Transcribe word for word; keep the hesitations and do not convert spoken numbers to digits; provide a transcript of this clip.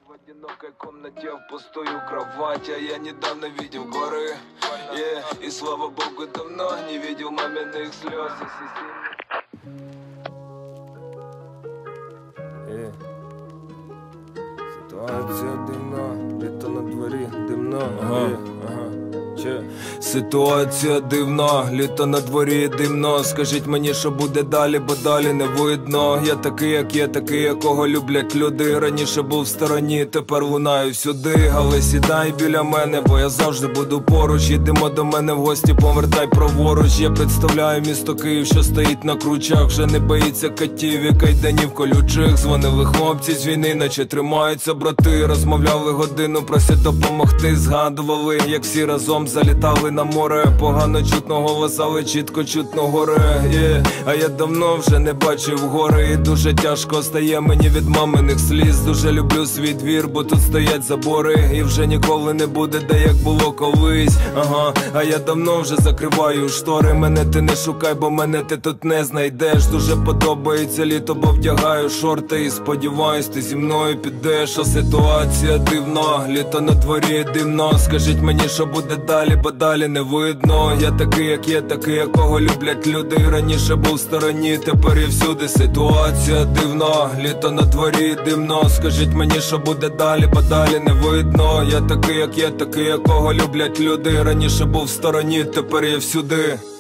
в одинокой комнате, в пустую кровать. А я недавно видел горы, yeah. И слава богу, давно не видел маминых слез. Yeah. Ситуація дивна, літо на дворі, димно, ага, yeah. Ага. Че? Ситуація дивна, літо на дворі, димно. Скажіть мені, що буде далі, бо далі не видно. Я такий, як є, такий, якого люблять люди. Раніше був в стороні, тепер лунаю сюди. Але сідай біля мене, бо я завжди буду поруч. Їдемо до мене в гості, повертай праворуч. Я представляю місто Київ, що стоїть на кручах. Вже не боїться катів і кайданів колючих. Дзвонили хлопці з війни, наче тримаються брати. Розмовляли годину, просять допомогти. Згадували, як всі разом залітали на море. Погано чутно голос, але чітко чутно горе, yeah. А я давно вже не бачив гори. І дуже тяжко стає мені від маминих сліз. Дуже люблю свій двір, бо тут стоять забори. І вже ніколи не буде, де як було колись. Ага, а я давно вже закриваю штори. Мене ти не шукай, бо мене ти тут не знайдеш. Дуже подобається літо, бо вдягаю шорти. І сподіваюсь, ти зі мною підеш. А ситуація дивна, літо на дворі, димно. Скажіть мені, що буде далі, бо далі не видно. Я такий, як є, такий, якого люблять люди. Раніше був в стороні, тепер я всюди. Ситуація дивна, літо на дворі, димно. Скажіть мені, що буде далі, бо далі не видно. Я такий, як є, такий, якого люблять люди. Раніше був в стороні, тепер я всюди.